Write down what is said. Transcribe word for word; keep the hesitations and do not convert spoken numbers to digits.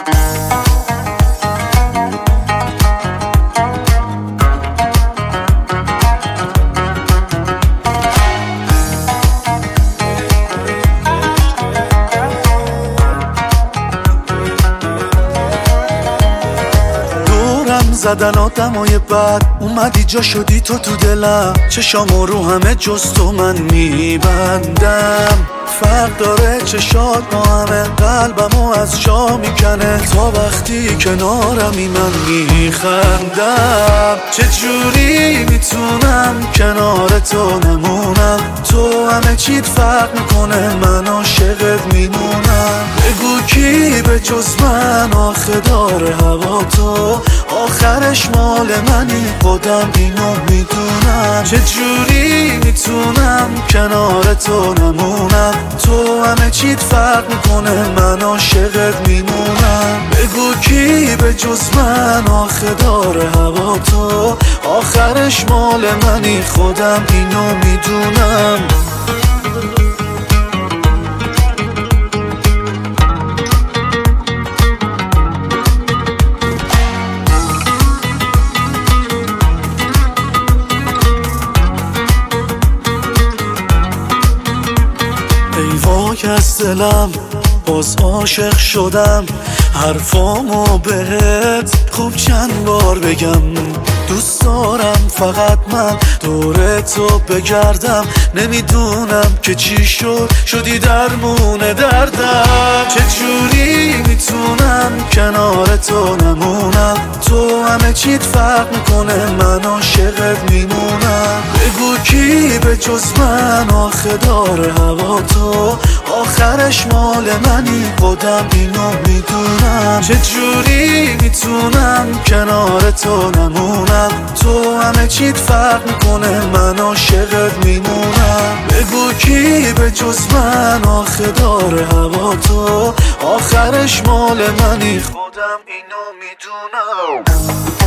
زدن آدمای بد اومدی جا شدی تو تو دلم، چشامو رو همه جز تو من میبندم. فرق داره چشات با همه، قلبمو از جا میکنه تا وقتی کنارمی من میخندم. چجوری میتونم کنار تو نمونم، تو همه چیت فرق میکنه من عاشقت میمونم. بگو کی به جز من آخه داره هوا تو، آخرش مال منی خودم اینو میدونم. چجوری میتونم کنار تو نمونم، تو همه چیت فرق میکنه من عاشقت میمونم. بگو کی به جز من آخه داره هوا تو، آخرش مال منی خودم اینو میدونم. ای وای از دلم باز عاشق شدم، حرفامو بهت خوب چند بار بگم. دوست دارم فقط من دور تو بگردم، نمیدونم که چی شد شدی درمون دردم. چجوری میتونم کنار تو نمونم، تو همه چیت فرق میکنه من عاشقت میمونم. بگو کی به جز من آخه داره هوا تو، آخرش مال منی خودم اینو میدونم. چجوری میتونم کنار تو نمونم، تو همه چیت فرق میکنه من عاشقت میمونم. بگو کی به جز من آخه داره هوا تو، آخرش مال منی خودم اینو میدونم.